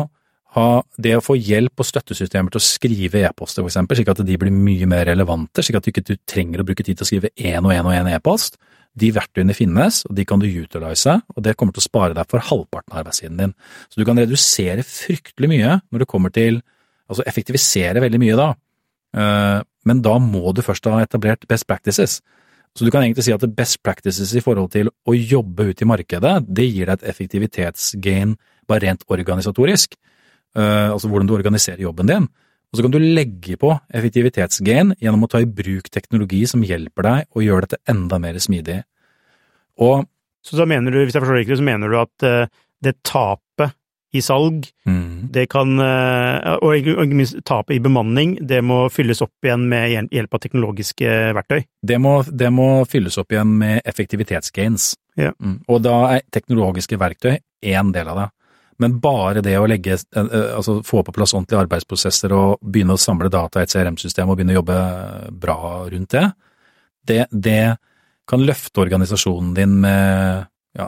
å få hjelp og støttesystemer til å skrive e-poster for eksempel, slik at de blir mye mer relevante, slik at du ikke trenger å bruke tid til å skrive en e-post, de verktøyene finnes, og de kan du utilize, og det kommer til å spare deg for halvparten av arbeidstiden din. Så du kan redusere fryktelig mye når det kommer til, altså effektivisere veldig mye da, men da må du først ha etablert best practices. Så du kan egentlig si at best practices i forhold til å jobbe ut i markedet, det gir deg et effektivitetsgain bare rent organisatorisk, altså hvordan du organiserer jobben din. Og så kan du legge på effektivitetsgain gjennom å ta i bruk teknologi som hjelper deg å gjøre dette enda mer smidig. Så da mener du, hvis jeg forstår riktig, så mener du at det tapet i salg, det kan, og ikke minst tapet i bemanning, det må fylles opp igjen med hjelp av teknologiske verktøy? Det må fylles opp igjen med effektivitetsgains. Ja. Og da teknologiske verktøy en del av det. Men bare det å få på plass ordentlige arbeidsprosesser og begynne å samle data i et CRM-system og begynne å jobbe bra rundt det kan løfte organisasjonen din med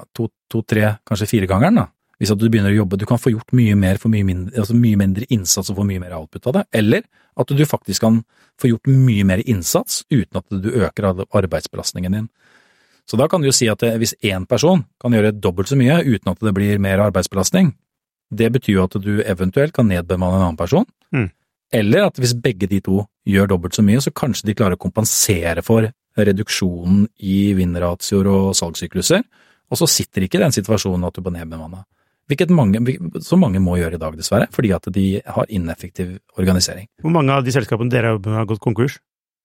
2-3, kanskje 4-gangeren da. Hvis at du begynner å jobbe, du kan få gjort mye mer for mye mindre innsats og få mye mer output av det, eller at du faktisk kan få gjort mye mer innsats uten at du øker arbeidsbelastningen din. Så da kan du jo si at hvis en person kan gjøre dobbelt så mye uten at det blir mer arbeidsbelastning, det betyr jo at du eventuelt kan nedbemanne en annen person, eller at hvis begge de to gjør dobbelt så mye, så kanskje de klarer å kompensere for reduksjonen i vinratioer og salgssykluser, og så sitter ikke i den situasjonen at du bør nedbemanne. Hvilket mange må gjøre i dag dessverre, fordi at de har ineffektiv organisering. Hvor mange av de selskapene dere har gått konkurs?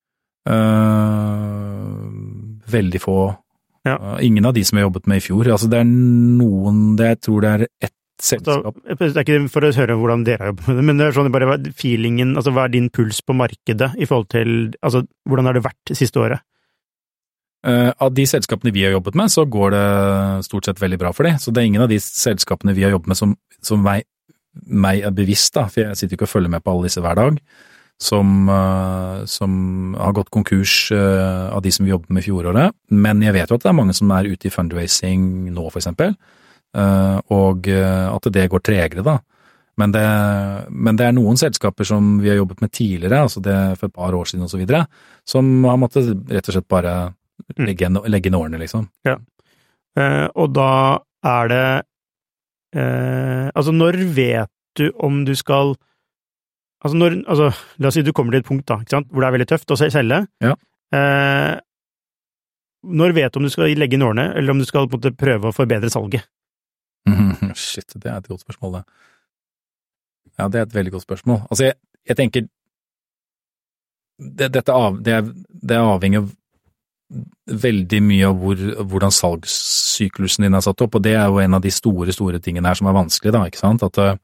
Veldig få. Ja. Ingen av de som jeg jobbet med i fjor. Altså det jeg tror det ett selskap. Det ikke for å høre hvordan dere har jobbet med det, men det sånn bare feelingen, altså hva din puls på markedet i forhold til, altså hvordan har det vært siste året? Av de selskapene vi har jobbet med, så går det stort sett veldig bra for dem. Så det ingen av de selskapene vi har jobbet med som meg bevisst, da, for jeg sitter ikke og følger med på alle disse hver dag, som har gått konkurs av de som vi jobber med i fjoråret. Men jeg vet jo at det mange som ute i fundraising nå, for eksempel, og at det går tregere, da. Men det noen selskaper som vi har jobbet med tidligere, altså det for et par år siden og så videre, som har måttet rett og slett bare legge inn årene, liksom. Ja. Og da det altså når vet du om du skal la oss si du kommer til et punkt da, ikke sant, hvor det veldig tøft å selge. Ja. Når vet du om du skal legge inn årene, eller om du skal på en måte prøve å forbedre salget? Shit, det et godt spørsmål, det. Ja, det et veldig godt spørsmål. Altså, jeg tenker det avhenger av veldig mye av hvordan salgssyklusen din satt opp, og det jo en av de store tingene her som vanskelig, da, ikke sant? At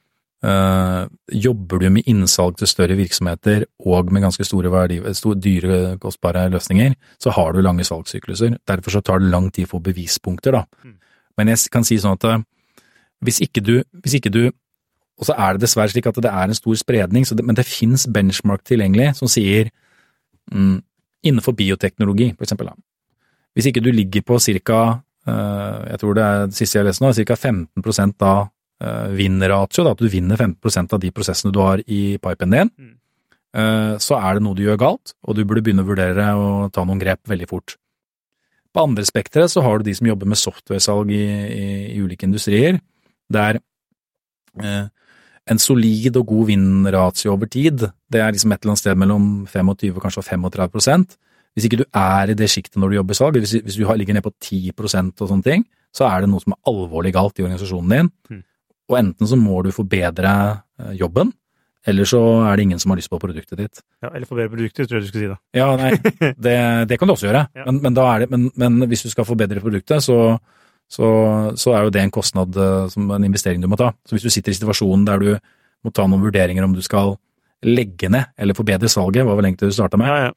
jobber du med innsalg til større virksomheter og med ganske dyre, kostbare løsninger, så har du lange salgssykluser. Derfor så tar det lang tid for bevispunkter, da. Men jeg kan si sånn at hvis ikke du og så det dessverre slik at det en stor spredning, men det finnes benchmark tilgjengelig som sier innenfor bioteknologi, for eksempel. Hvis ikke du ligger på cirka, jeg tror det det siste jeg leser nå, cirka 15% av vinratio, at du vinner 15% av de prosessene du har i pipen din, så det noe du gjør galt, og du burde begynne å vurdere å ta noen grep veldig fort. På andre spektret så har du de som jobber med softwaresalg i ulike industrier, der en solid og god vinratio over tid, det liksom et eller annet sted mellom 25 og kanskje 35%. Hvis ikke du i det skiktet når du jobber salg, hvis du ligger ned på 10% og sånne ting, så det noe som alvorlig galt i organisasjonen din. Og enten så må du forbedre jobben, eller så det ingen som har lyst på produktet ditt. Ja, eller forbedre produktet, tror jeg du skulle si da. Ja, nei, det kan du også gjøre. Ja. Men hvis du skal forbedre produktet, så så jo det en kostnad som en investering du må ta. Så hvis du sitter i situasjonen der du må ta noen vurderinger om du skal legge ned eller forbedre salget, var vel egentlig det du startet med.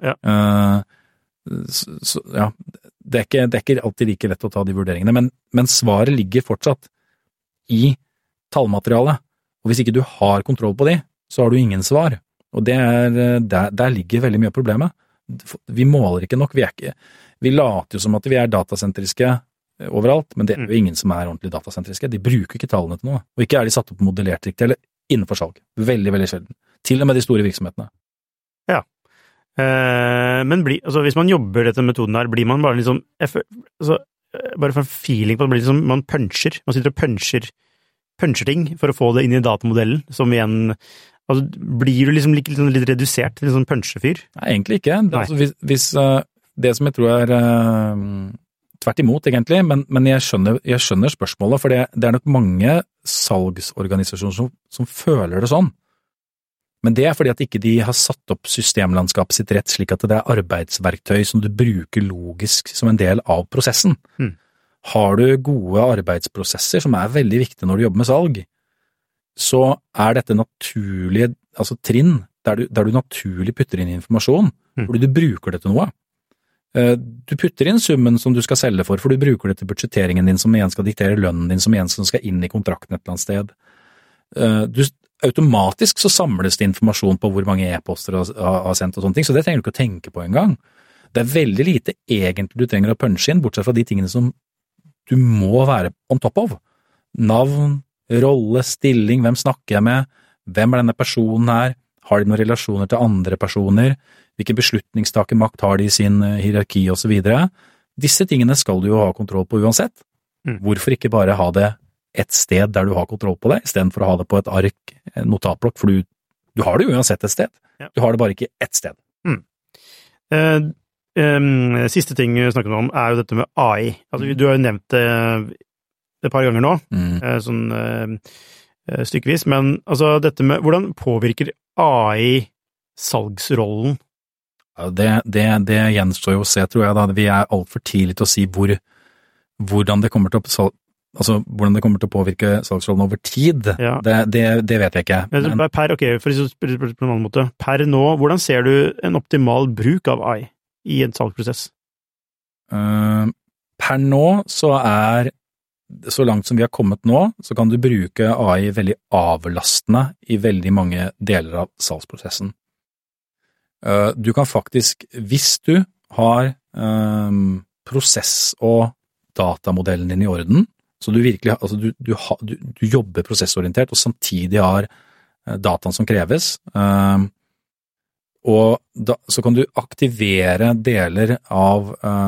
Det er ikke alltid like lett å ta de vurderingene, men svaret ligger fortsatt i tallmaterialet. Og hvis ikke du har kontroll på de, så har du ingen svar. Og der ligger veldig mye av problemet. Vi måler ikke nok, vi later jo som at vi er datasentriske overalt, men det er jo ingen som er ordentlig datasentriske. De bruker ikke tallene til noe, og ikke er de satt opp modellert riktig, eller innenfor salg. Veldig, veldig sjelden. Til og med de store virksomhetene. Ja. Men hvis man jobber dette metoden her, blir man bare liksom, bare for en feeling på det, blir liksom, man puncher. Man sitter og puncher ting for å få det inn i datamodellen, som igjen, blir du liksom litt redusert til en sånn punchefyr? Nei, egentlig ikke. Hvis det som jeg tror tvert imot, egentlig, men jeg skjønner spørsmålet, for det nok mange salgsorganisasjoner som føler det sånn. Men det fordi at ikke de har satt opp systemlandskapet sitt rett, slik at det arbeidsverktøy som du bruker logisk som en del av prosessen. Har du gode arbeidsprosesser, som veldig viktige når du jobber med salg, så dette naturlige, trinn, der du naturlig putter inn informasjon, fordi du bruker det til noe. Du putter inn summen som du skal selge for du bruker det til budsjetteringen din, som igjen skal diktere lønnen din, som igjen skal inn i kontrakten et eller annet sted. Automatisk så samles det informasjon på hvor mange e-poster har sendt og sånne ting, så det trenger du ikke å tenke på en gang. Det veldig lite egentlig du trenger å punche inn, bortsett fra de tingene som du må være on top of. Navn, rolle, stilling, hvem snakker jeg med, hvem denne personen her, har de noen relasjoner til andre personer, hvilken beslutningstakermakt har de i sin hierarki og så videre. Disse tingene skal du jo ha kontroll på uansett. Hvorfor ikke bare ha det et sted der du har kontroll på det, i stedet for å ha det på et ark, en notatblokk, for du har det jo uansett et sted. Du har det bare ikke ett sted. Siste ting vi snakker om jo dette med AI. Du har jo nevnt det et par ganger nå, stykkevis, men dette med hvordan påvirker AI salgsrollen? Det gjenstår jo å se, tror jeg da. Vi alt for tidlig til å si hvordan det kommer til å påvirke salgsrollen over tid. Ja. Det vet jeg ikke. For å spørre på en annen måte. Per nå, hvordan ser du en optimal bruk av AI i en salgsprosess? Per nå så langt som vi har kommet nå, så kan du bruke AI veldig avlastende i veldig mange deler av salgsprosessen. Du kan faktisk, hvis du har prosess- og datamodellen din i orden, så du virkelig, du jobber prosessorientert, og samtidig har dataen som kreves, så kan du aktivere deler av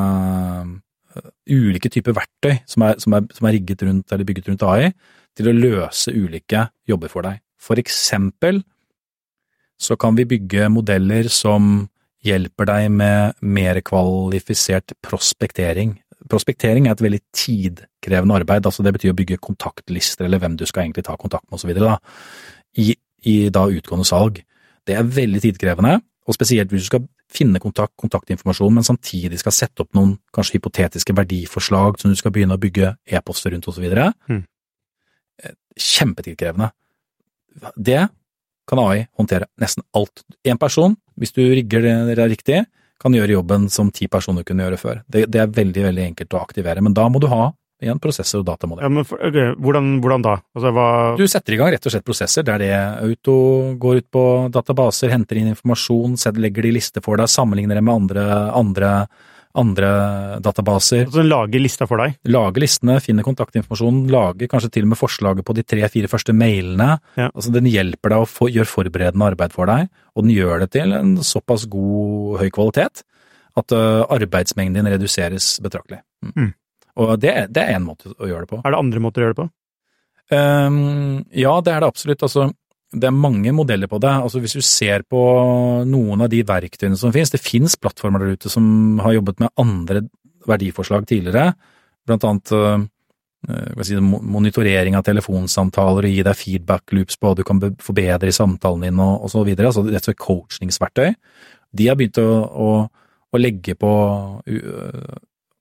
ulike typer verktøy som er rigget rundt eller bygget rundt AI til å løse ulike jobber for deg. For eksempel så kan vi bygge modeller som hjelper deg med mer kvalifisert prospektering. Prospektering et veldig tidkrevende arbeid, det betyr å bygge kontaktlister eller hvem du skal egentlig ta kontakt med og så videre i utgående salg. Det veldig tidkrevende, og spesielt hvis du skal finne kontaktinformasjon, men samtidig skal sette opp noen kanskje hypotetiske verdiforslag som du skal begynne å bygge e-poster rundt og så videre. Kjempetidkrevende. Det kan AI håndtere nesten alt. En person, hvis du rigger det riktig, kan gjøre jobben som 10 personer kunne gjøre før. Det veldig, veldig enkelt å aktivere, men da må du ha en prosessor og datamodell. Ja, men hvordan da? Du setter i gang rett og slett prosesser der det går ut på databaser, henter inn informasjon, legger de lister for deg, sammenligner det med andre databaser. Så den lager lista for deg? Lager listene, finner kontaktinformasjon, lager kanskje til og med forslaget på de 3-4 første mailene. Ja. Den hjelper deg å gjøre forberedende arbeid for deg, og den gjør det til en såpass god, høy kvalitet at arbeidsmengden din reduseres betraktelig. Og det en måte å gjøre det på. Det andre måter å gjøre det på? Ja, det det absolutt. Det mange modeller på det. Hvis du ser på noen av de verktøyene som finnes, det finnes plattformer der ute som har jobbet med andre verdiforslag tidligere, blant annet monitorering av telefonsamtaler og gi deg feedback loops på hva du kan forbedre i samtalen din og så videre. Dette er coachningsverktøy. De har begynt å legge på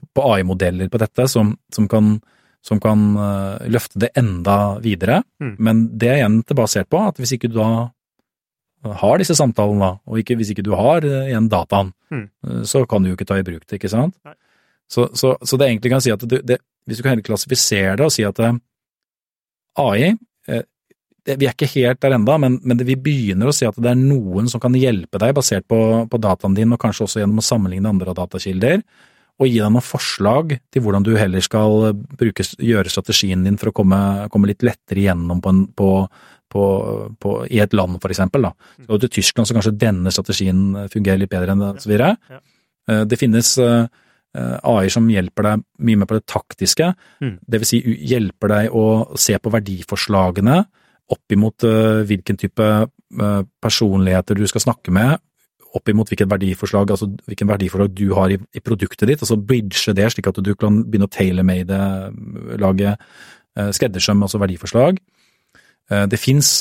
på AI-modeller på dette som kan løfte det enda videre, men det er igjen basert på at hvis ikke du da har disse samtalene da, og hvis ikke du har igjen dataen, så kan du jo ikke ta i bruk det, ikke sant? Nei. Så det egentlig kan si at hvis du kan heller klassifisere det og si at AI, vi er ikke helt der enda, men vi begynner å si at det er noen som kan hjelpe deg basert på dataen din, og kanskje også gjennom å sammenligne andre datakilder, og gi deg noen forslag til hvordan du heller skal gjøre strategien din for å komme litt lettere igjennom i et land, for eksempel. Da. Så til Tyskland så kanskje denne strategien fungerer litt bedre enn det, så videre. Ja. Det finnes AI som hjelper deg mye mer på det taktiske, det vil si hjelper deg å se på verdiforslagene opp imot hvilken type personligheter du skal snakke med, opp imot hvilken verdiforslag du har i produktet ditt, altså bridge det slik at du kan begynne å tailor-made, lage skreddersøm, altså verdiforslag. Det finnes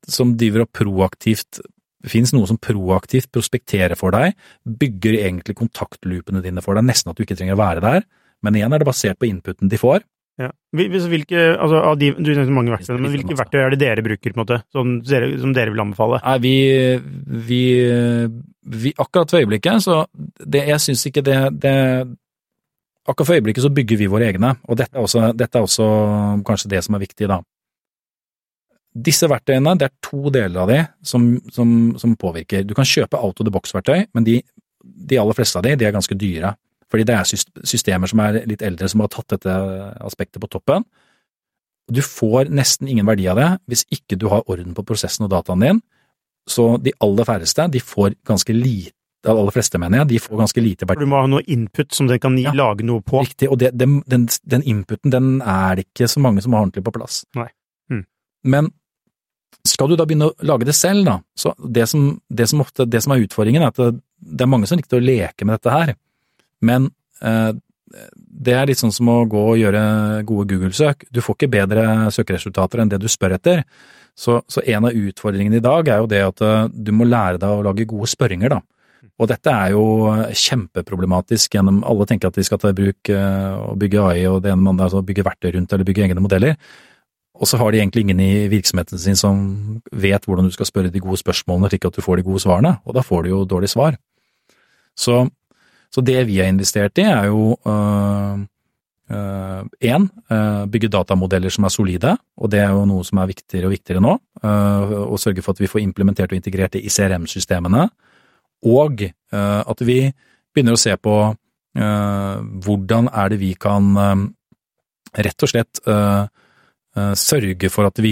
noe som proaktivt prospekterer for deg, bygger egentlig kontaktloopene dine for deg, nesten at du ikke trenger å være der, men igjen er det basert på inputen de får. Ja. Du nevnte mange verktøy, men hvilke verktøy er det dere bruker, på en måte, som dere vil anbefale? Nei, vi akkurat for øyeblikket, så jeg synes ikke akkurat for øyeblikket så bygger vi våre egne, og dette er også kanskje det som er viktig da. Disse verktøyene, det er to deler av de som påvirker. Du kan kjøpe out-of-the-box-verktøy, men de aller fleste av de er ganske dyre. Fordi det er systemer som er litt eldre som har tatt dette aspektet på toppen. Du får nesten ingen verdi av det hvis ikke du har orden på prosessen og dataen din. Så de aller færreste, de får ganske lite, de aller fleste mener jeg, de får ganske lite verdi. Du må ha noe input som den kan lage noe på. Riktig, og den inputen, den er det ikke så mange som har ordentlig på plass. Nei. Men skal du da begynne å lage det selv da, så det som er utfordringen er at det er mange som liker å leke med dette her. Men det er litt sånn som å gå og gjøre gode Google-søk. Du får ikke bedre søkeresultater enn det du spør etter. Så en av utfordringene i dag er jo det at du må lære deg å lage gode spørringer da. Og dette er jo kjempeproblematisk gjennom, alle tenker at de skal ta i bruk og bygge AI og det ene man altså bygge verktøy rundt eller bygge egne modeller. Og så har de egentlig ingen i virksomheten sin som vet hvordan du skal spørre de gode spørsmålene slik at du får de gode svarene, og da får du jo dårlig svar. Så det vi har investert i er jo bygge datamodeller som er solide, og det er jo noe som er viktigere og viktigere nå, og sørge for at vi får implementert og integrert det i CRM-systemene, og at vi begynner å se på hvordan er det vi kan rett og slett sørge for at vi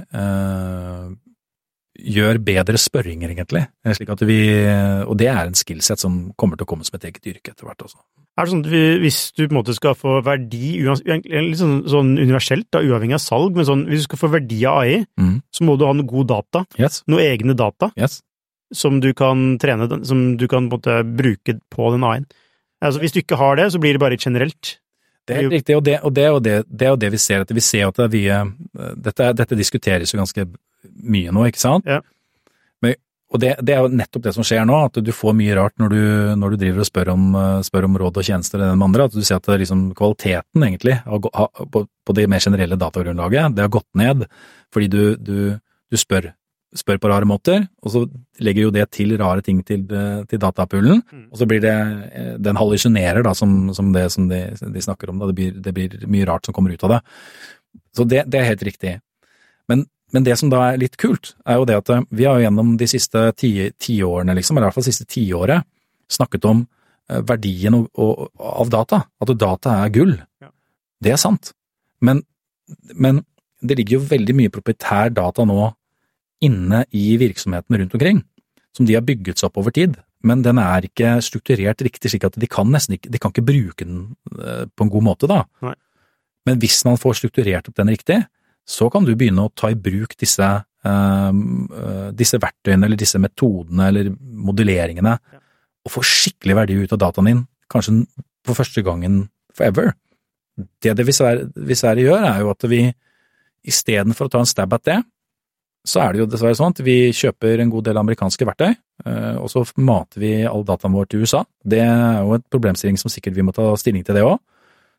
gjør bedre spørringer egentlig, slik at og det er en skillset som kommer til å komme som et eget yrke etter hvert også. Er det sånn at hvis du på en måte skal få verdi, litt sånn universelt da, uavhengig av salg, men sånn, hvis du skal få verdi av AI, så må du ha noe god data, noe egne data, som du kan trene, som du kan på en måte bruke på den AI-en. Altså hvis du ikke har det, så blir det bare generelt. Det er riktig, og det er jo det vi ser, at vi ser at dette diskuteres jo ganske mye nå, ikke sant? Ja. Og det er jo nettopp det som skjer nå, at du får mye rart når du driver og spør om råd og tjenester eller den andre, at du ser at liksom, kvaliteten egentlig på det mer generelle datagrunnlaget, det har gått ned, fordi du spør på rare måter, og så legger jo det til rare ting til datapoolen, og så blir den hallusjonerer da, som det som de snakker om, da. Det blir mye rart som kommer ut av det. Så det er helt riktig. Men det som da er litt kult, er jo det at vi har jo gjennom de siste 10 årene, liksom, eller i hvert fall siste 10 året, snakket om verdien av data, at data er gull. Ja. Det er sant. Men det ligger jo veldig mye proprietær data nå inne i virksomheten rundt omkring, som de har bygget seg opp over tid, men den er ikke strukturert riktig, slik at de kan ikke bruke den på en god måte da. Nei. Men hvis man får strukturert opp den riktig, så kan du begynne å ta i bruk disse verktøyene, eller disse metodene, eller modelleringene, og få skikkelig verdi ut av dataen din, kanskje for første gangen forever. Det vi Sverige gjør, er jo at vi, i stedet for å ta en stab at det, så er det jo dessverre sånn at vi kjøper en god del amerikanske verktøy, og så mater vi all dataen vår til USA. Det er jo et problemstilling som sikkert vi må ta stilling til det også.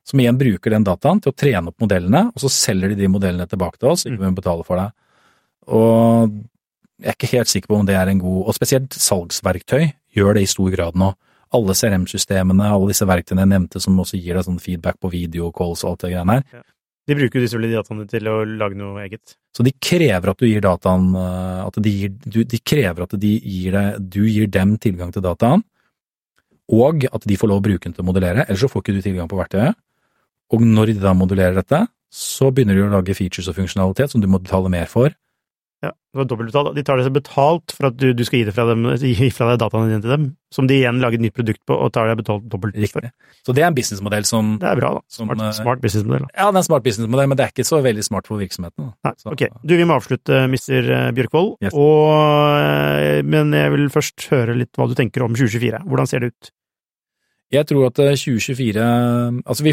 som igjen bruker den dataen til å trene opp modellene, og så selger de modellene tilbake til oss, ikke vil betale for det. Og jeg ikke helt sikker på om det en god, og spesielt salgsverktøy gjør det i stor grad nå. Alle CRM-systemene, alle disse verktøyene jeg nevnte som også gir deg sånn feedback på video, calls og alt det greiene her. Ja. De bruker jo disse dataene til å lage noe eget. Så de krever at du gir dataen, de krever at du gir dem tilgang til dataen, og at de får lov å bruke den til å modellere, ellers så får ikke du tilgang på verktøyet. Og når de da modellerer dette, så begynner de å lage features og funksjonalitet som du må betale mer for. Ja, det var dobbeltbetalt. De tar det seg betalt for at du skal gi fra deg dataene dine til dem, som de igjen lager et nytt produkt på og tar deg betalt dobbelt for. Så det en businessmodell som... Det bra da, smart businessmodell. Ja, det en smart businessmodell, men det ikke så veldig smart for virksomheten. Nei, ok. Du, vi må avslutte, Mr. Bjørkvold, yes. Men jeg vil først høre litt hva du tenker om 2024. Hvordan ser det ut? Jeg tror at 2024... Altså,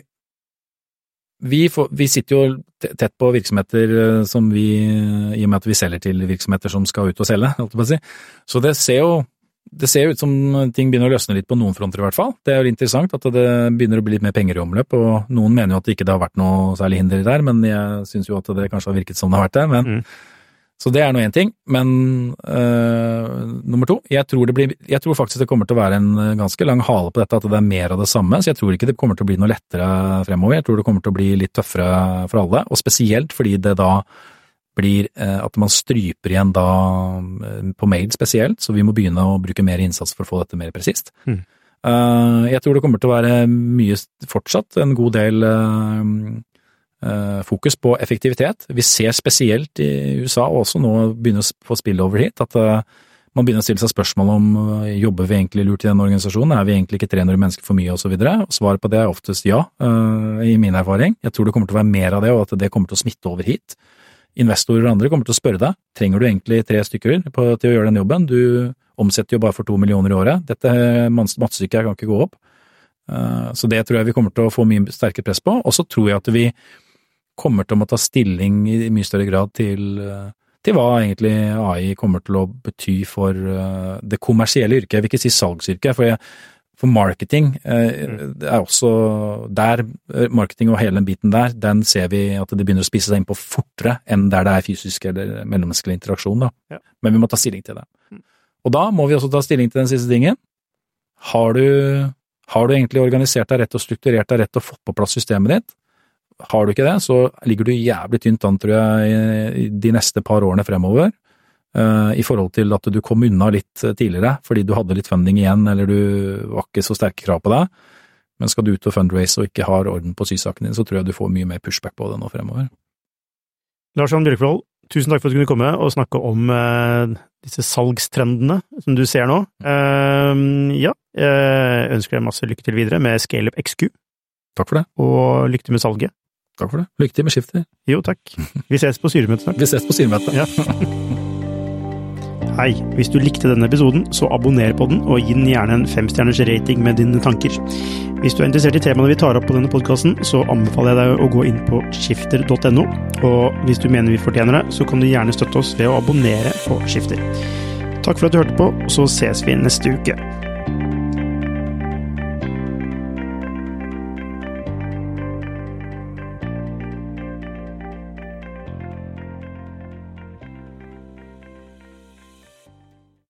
vi sitter jo tett på virksomheter som i og med at vi selger til virksomheter som skal ut og selge, så det ser jo ut som ting begynner å løsne litt på noen fronter i hvert fall. Det jo interessant at det begynner å bli litt mer penger i omløp, og noen mener jo at det ikke har vært noe særlig hinder der, men jeg synes jo at det kanskje har virket som det har vært det, men så det nå en ting, men nummer 2, jeg tror faktisk det kommer til å være en ganske lang hale på dette, at det mer av det samme, så jeg tror ikke det kommer til å bli noe lettere fremover, jeg tror det kommer til å bli litt tøffere for alle, og spesielt fordi det da blir at man stryper igjen da på mail spesielt, så vi må begynne å bruke mer innsats for å få dette mer presist. Jeg tror det kommer til å være mye fortsatt, en god del fokus på effektivitet. Vi ser spesielt i USA, og også nå begynner å få spillover hit, at man begynner å stille seg spørsmål om jobber vi egentlig lurt i den organisasjonen, vi egentlig ikke 300 mennesker for mye og så videre, og svaret på det oftest ja, i min erfaring. Jeg tror det kommer til å være mer av det, og at det kommer til å smitte over hit. Investorer og andre kommer til å spørre deg, trenger du egentlig 3 stykker til å gjøre den jobben? Du omsetter jo bare for 2 millioner i året. Dette mattestykket kan ikke gå opp. Så det tror jeg vi kommer til å få mye sterkere press på, og så tror jeg at vi kommer til å ta stilling i mye større grad til hva egentlig AI kommer til å bety for det kommersielle yrket. Jeg vil ikke si salgsyrket, for marketing også der, marketing og hele den biten der, den ser vi at det begynner å spise seg inn på fortere enn der det fysisk eller mellommenneskelig interaksjon da. Ja. Men vi må ta stilling til det. Og da må vi også ta stilling til den siste tingen. Har du egentlig organisert deg rett og strukturert deg rett og fått på plass systemet ditt? Har du ikke det, så ligger du jævlig tynt an, tror jeg, de neste par årene fremover, i forhold til at du kom unna litt tidligere, fordi du hadde litt funding igjen, eller du var ikke så sterke krav på deg, men skal du ut og fundraise og ikke har orden på sysaken din, så tror jeg du får mye mer pushback på det nå fremover. Lars-Johan Bjørkvold, tusen takk for at du kunne komme og snakke om disse salgstrendene som du ser nå. Ja, jeg ønsker deg masse lykke til videre med ScaleUp XQ. Takk for det. Og lykke til med salget. Takk for det. Lykke til med skiftet. Jo, takk. Vi ses på styremøtet snart. Vi ses på styremøtet. Ja. Hei, hvis du likte denne episoden, så abonner på den, og gi den gjerne en 5-stjerners rating med dine tanker. Hvis du interessert i temaene vi tar opp på denne podcasten, så anbefaler jeg deg å gå inn på skifter.no, og hvis du mener vi fortjener det, så kan du gjerne støtte oss ved å abonnere på Skifter. Takk for at du hørte på, så ses vi neste uke.